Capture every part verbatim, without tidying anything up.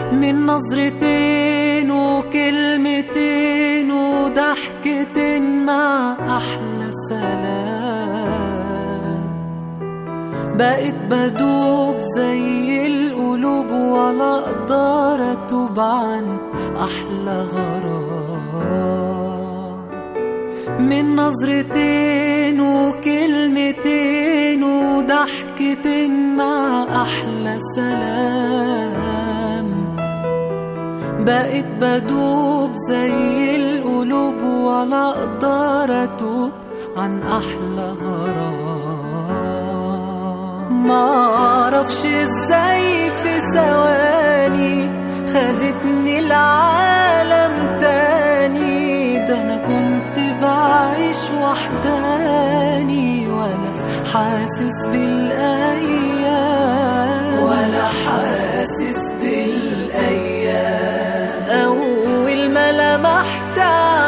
من نظرتين وكلمتين وضحكتين مع أحلى سلام، بقيت بدوب زي القلوب ولا أقدر أتوب عن أحلى غرام. من نظرتين وكلمتين وضحكتين مع أحلى سلام، بقيت بدوب زي القلوب ولا أقدر أتوب عن أحلى غرام. معرفش ازاي في ثواني خدتني العالم تاني، ده أنا كنت بعيش وحداني ولا حاسس بالأيام، ولا حاسس بالأيام. أول ما لمحت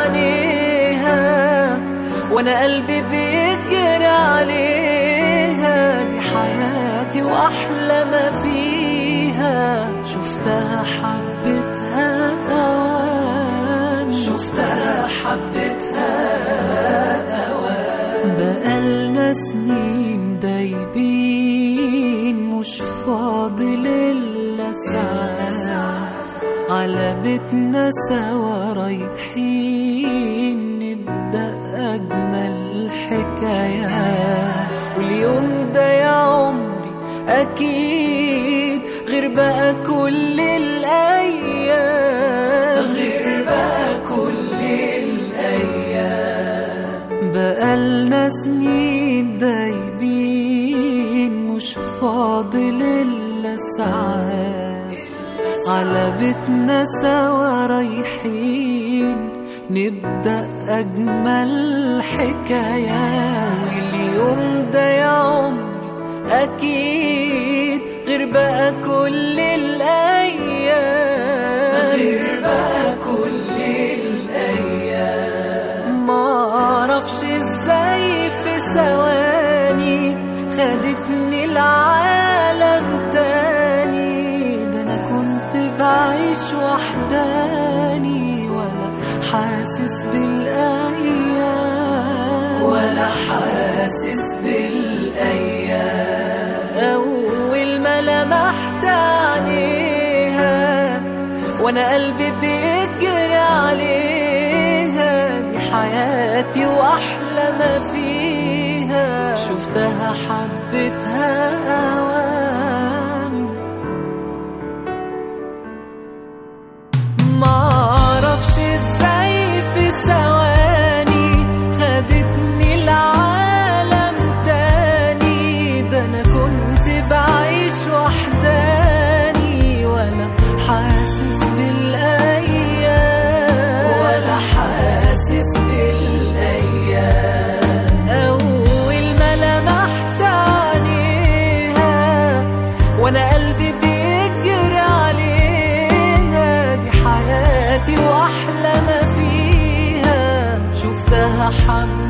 عينيها وأنا قلبي بيجري عليها، دي حياتي وأحلى ما فيها. شفتها حبيتها أوان، شفتها حبيتها أوان. بقالنا سنين دايبين مش فاضل إلا ساعة، على بيتنا سوا رايحين نبدأ أجمل حكايات. واليوم ده يا عمري أكيد غير بقى كل الأيام، غير بقى كل الأيام. بقالنا سنين دايبين مش فاضل إلا ساعات، على بيتنا سوا رايحين نبدأ أجمل حكايات. واليوم ده يا عمري أكيد غير بقى كل الأيام، غير بقى كل الأيام. معرفش ازاي في ثواني خدتني العالم تاني، ده أنا كنت بعيش وحداني ولا حاسس بالأيام، ولا حاسس بالأيام. أول ما لمحت عينيها وأنا قلبي بيجري عليها، دي حياتي وأحلى ما فيها. شفتها حبيتها أوام. معرفش ازاي في ثواني خدتني العالم تاني، ده أنا كنت بعيش وحداني ولا حاسس بالأيام، ولا حاسس بالأيام. أول ما لمحت عينيها وأنا قلبي بيجري عليها، دي حياتي وأحلى ما فيها. شفتها حب